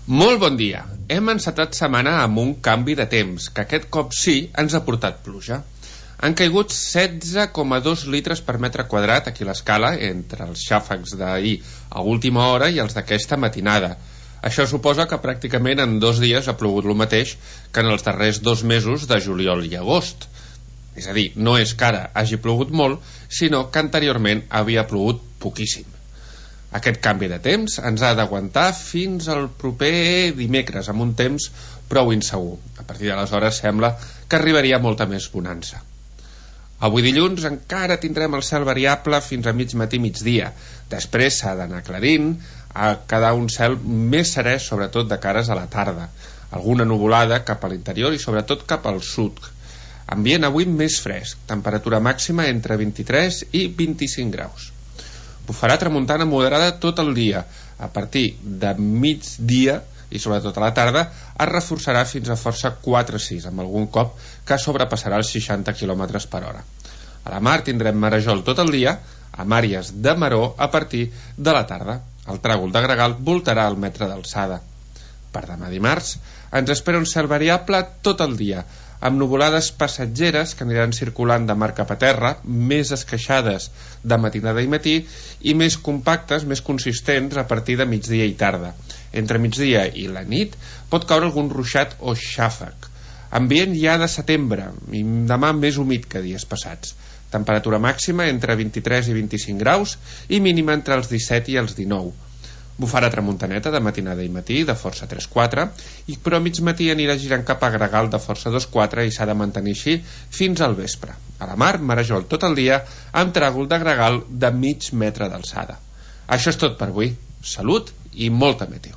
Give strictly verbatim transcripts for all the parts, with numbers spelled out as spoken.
Molt bon dia. Hem encetat setmana amb un canvi de temps, que aquest cop sí ens ha portat pluja. Han caigut setze coma dos litres per metre quadrat aquí a l'escala, entre els xàfecs d'ahir a última hora i els d'aquesta matinada. Això suposa que pràcticament en dos dies ha plogut el mateix que en els darrers dos mesos de juliol i agost. És a dir, no és que ara hagi plogut molt, sinó que anteriorment havia plogut poquíssim. Aquest canvi de temps ens ha d'aguantar fins al proper dimecres, amb un temps prou insegur. A partir d'aleshores sembla que arribaria molta més bonança. Avui dilluns encara tindrem el cel variable fins a mig matí migdia. Després s'ha d'anar aclarint, a quedar un cel més serè, sobretot de cares a la tarda. Alguna nuvolada cap a l'interior i sobretot cap al sud. Ambient avui més fresc, temperatura màxima entre vint-i-tres i vint-i-cinc graus. Bufarà tramuntana moderada tot el dia. A partir de migdia i sobretot a la tarda es reforçarà fins a força quatre a sis, amb algun cop que sobrepassarà els seixanta quilòmetres per hora. A la mar tindrem marejol tot el dia, amb àrees de maror a partir de la tarda. El tràgol de gregal voltarà al metre d'alçada. Per demà dimarts ens espera un cel variable tot el dia, amb nuvolades passatgeres que aniran circulant de mar cap a terra, més esqueixades de matinada i matí i més compactes, més consistents a partir de migdia i tarda. Entre migdia i la nit pot caure algun ruixat o xàfec. Ambient ja de setembre i demà més humit que dies passats. Temperatura màxima entre vint-i-tres i vint-i-cinc graus i mínima entre els disset i els dinou. Bufarà tramuntaneta de matinada i matí de força tres quatre, i però a mig matí anirà girant cap a gregal de força dos quatre i s'ha de mantenir així fins al vespre. A la mar, marejol tot el dia amb tràgol de gregal de mig metre d'alçada. Això és tot per avui. Salut i molta meteo.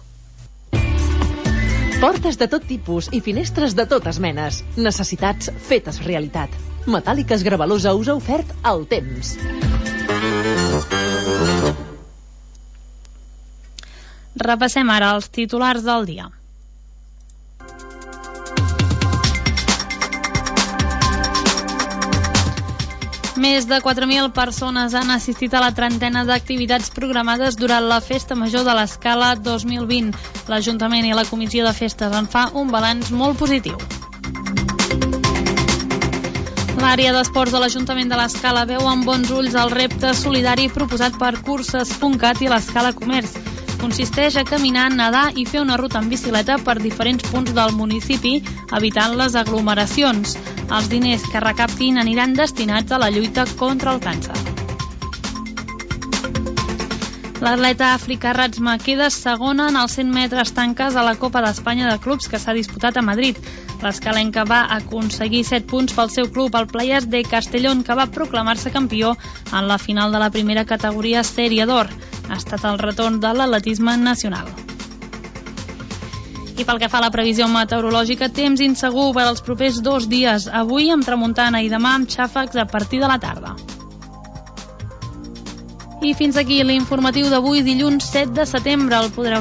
Portes de tot tipus i finestres de totes menes. Necessitats fetes realitat. Metàl·liques Gravalusa us ha ofert el temps. Repassem ara els titulars del dia. Més de quatre mil persones han assistit a la trentena d'activitats programades durant la Festa Major de l'Escala dos mil vint. L'Ajuntament i la Comissió de Festes en fa un balanç molt positiu. L'àrea d'esports de l'Ajuntament de l'Escala veu amb bons ulls el repte solidari proposat per Curses punt cat i l'Escala Comerç. Consisteix a caminar, nedar i fer una ruta en bicicleta per diferents punts del municipi, evitant les aglomeracions. Els diners que recaptin aniran destinats a la lluita contra el càncer. L'atleta Àfrica Ratsma queda segona en els cent metres tanques a la Copa d'Espanya de Clubs que s'ha disputat a Madrid. L'escalenca va aconseguir set punts pel seu club, el Playas de Castellón, que va proclamar-se campió en la final de la primera categoria Sèrie d'Or. Ha estat el retorn de l'atletisme nacional. I pel que fa a la previsió meteorològica, temps insegur per als propers dos dies, avui amb tramuntana i demà amb xàfecs a partir de la tarda. I fins aquí l'informatiu d'avui, dilluns set de setembre. El podreu